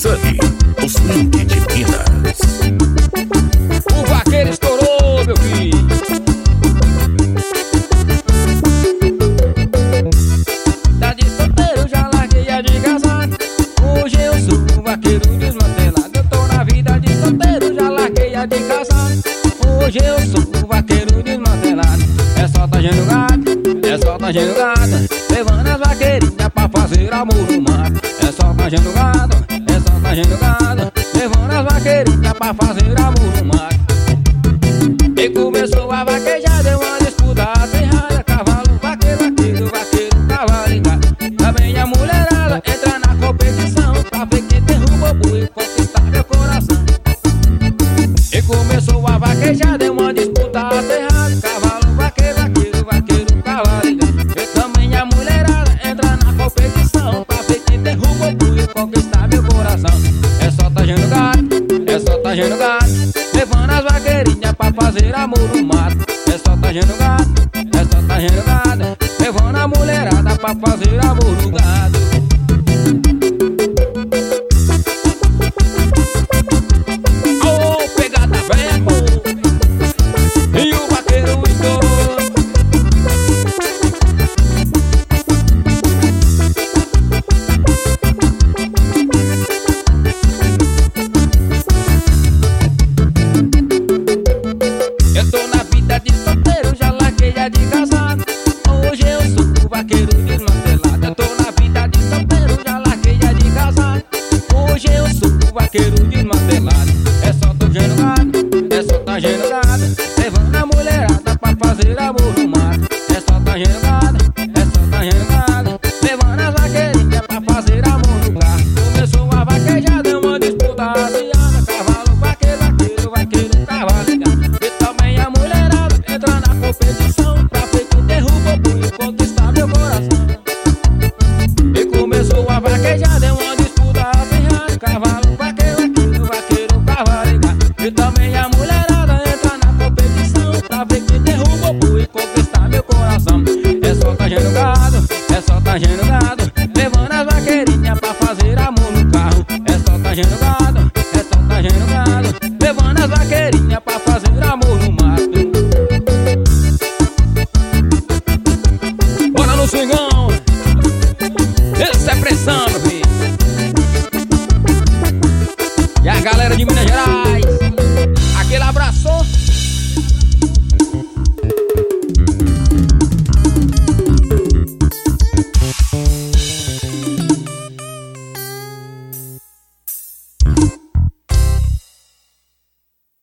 Sunny, o swing de Minas. O vaqueiro estourou, meu filho. Tá de solteiro, já larguei a de casado. Hoje eu sou vaqueiro desmantelado. Eu tô na vida de solteiro, já larguei a de casado. Hoje eu sou vaqueiro desmantelado. É só tá gendo gado, é só tá gendo gado, levando as vaqueirinhas pra fazer amor no mato. É só tá gendo gado, é só tá gendo gado, levando as vaqueirinhas pra fazer amor no mato. E começou a vaquejar, deu uma disputa acirrada. Cavalo, vaqueiro, vaqueiro, vaqueiro, cavalo engado. Também a mulherada entra na competição pra ver quem derruba o boi e conquistar meu coração. E começou a vaquejar, deu uma disputa acirrada. Cavalo, vaqueiro, vaqueiro, vaqueiro, cavalo engado. E também a mulherada entra na competição pra ver quem derruba o boi e conquistar meu coração. É só tá gendo gado, é só tá gendo gado, levando as vaqueirinhas pra fazer amor no mato. É só tá gendo gado, é só tá gendo gado, levando a mulherada pra fazer amor no gado. Oh, pegada velha, pô. E o vaqueiro estourou. Eu tô na vida de solteiro, já larguei a de casado. Hoje eu sou vaqueiro desmantelado. Eu tô na vida de solteiro, já larguei a de casado. Hoje eu sou vaqueiro desmantelado. É só tô gendo gado, é só tá gendo gado, levando a mulherada pra fazer amor no mato. É só tá gendo gado, é só tá gendo gado, levando as vaqueirinhas pra fazer amor no carro. Começou a vaquejar, deu uma disputa acirrada. Cavalo, vaqueiro, vaqueiro, vaqueiro, cavalo engado. E também a mulherada entra na competição pra ver quem derruba o boi e conquistar meu coração. E começou a vaquejar, deu uma disputa acirrada. Cavalo, vaqueiro, vaqueiro, vaqueiro, cavalo engado. E também a mulherada entra na competição pra ver quem derruba o boi e conquistar meu coração. É só tá gendo gado, é só tá gendo gado, levando as vaqueirinhas pra fazer amor no carro. É só tá gendo gado, é só tá gendo gado, levando as vaqueirinhas pra fazer amor no mato. Bora no swingão, essa é pressão.